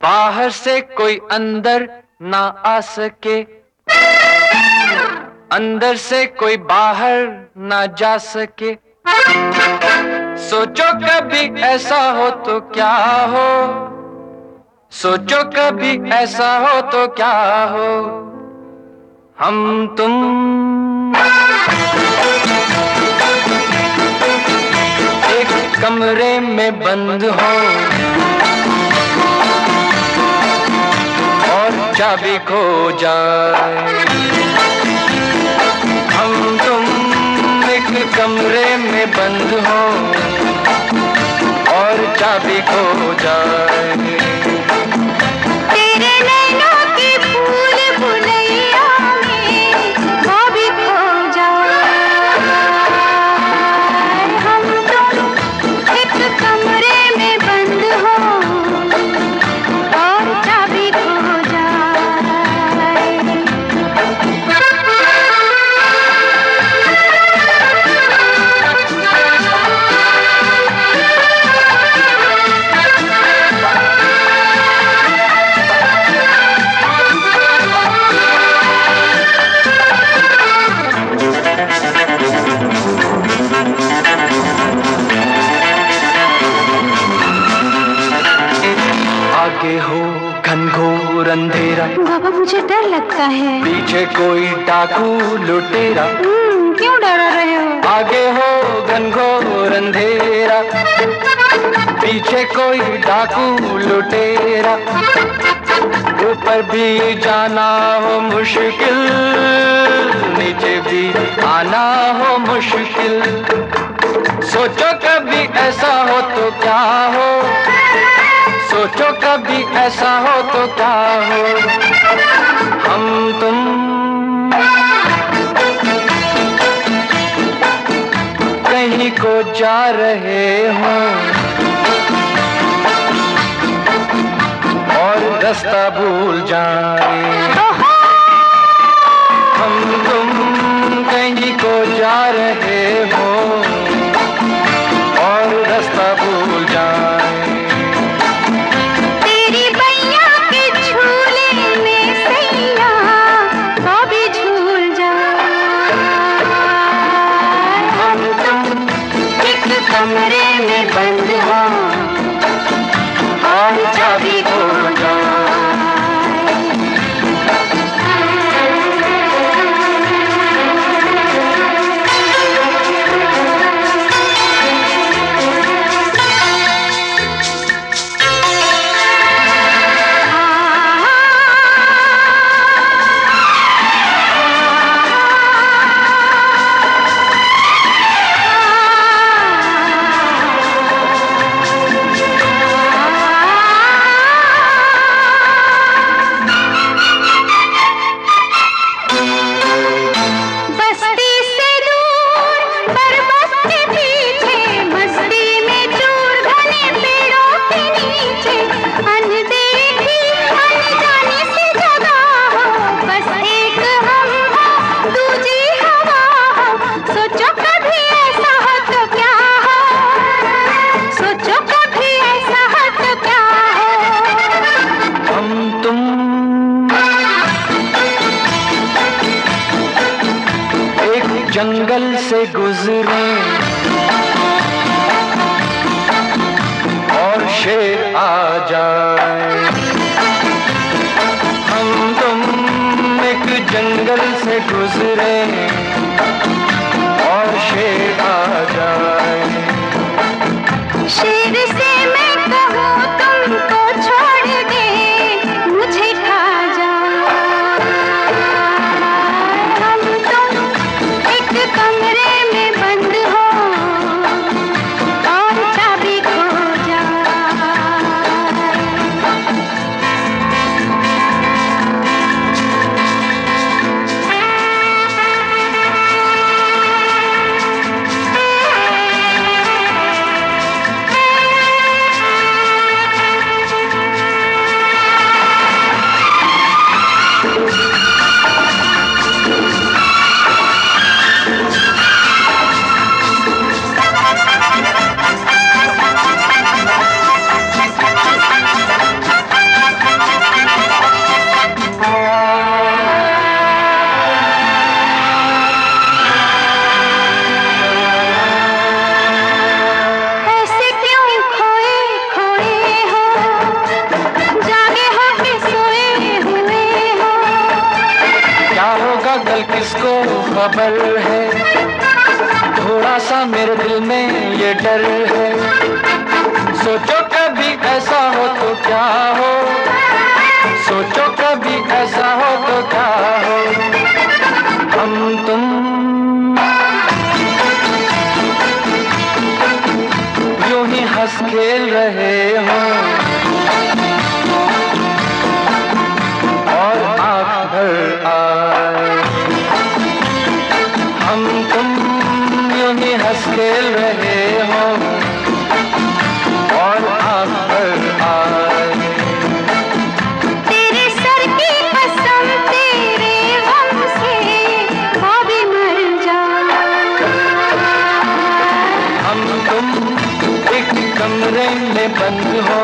बाहर से कोई अंदर ना आ सके, अंदर से कोई बाहर ना जा सके। सोचो कभी ऐसा हो तो क्या हो, सोचो कभी ऐसा हो तो क्या हो। हम तुम एक कमरे में बंद हो और चाबी खो जाए। हम तुम एक कमरे में बंद हो और चाबी खो जाए। तेरे नैनों की फूल भुलैया में वो भी खो जाए। हम तुम एक कमरे में बंद हो और चाबी खो जाए। आगे हो घनघोर अंधेरा, बाबा मुझे डर लगता है। पीछे कोई डाकू लुटेरा। क्यों डरा रहे हो? आगे हो घनघोर अंधेरा, पीछे कोई डाकू लुटेरा। ऊपर भी जाना हो मुश्किल, नीचे भी आना हो मुश्किल। सोचो कभी ऐसा हो तो क्या हो, सोचो कभी ऐसा हो तो क्या हो। हम तुम कहीं को जा रहे हो और रास्ता भूल जाए। हम तुम कहीं को जा रहे हो और रास्ता भूल जाए। तेरी बैया के झूले में सैया वो भी झूल जाए। हम तुम एक कमरे में बंद हो और चाबी खो जाए। जंगल से गुजरे और शेर आ जाए। हम तुम एक जंगल से गुजरे और शेर आ जाए। शेर से मैं कहूँ तुमको छोड़ दे, मुझे खा जाए। हम तुम एक कमरे में बंद हो और चाबी खो जाए। खबर है, थोड़ा सा मेरे दिल में ये डर है। सोचो कभी ऐसा हो तो क्या हो, सोचो कभी ऐसा हो तो क्या हो। हम तुम यूं ही हंस खेल रहे हो और आँख भर आए। हम तुम यूं ही हंस खेल रहे हो और आँख भर आए। तेरे सर की कसम तेरे गम से भाभी मर जाए। हम तुम एक कमरे में बंद हो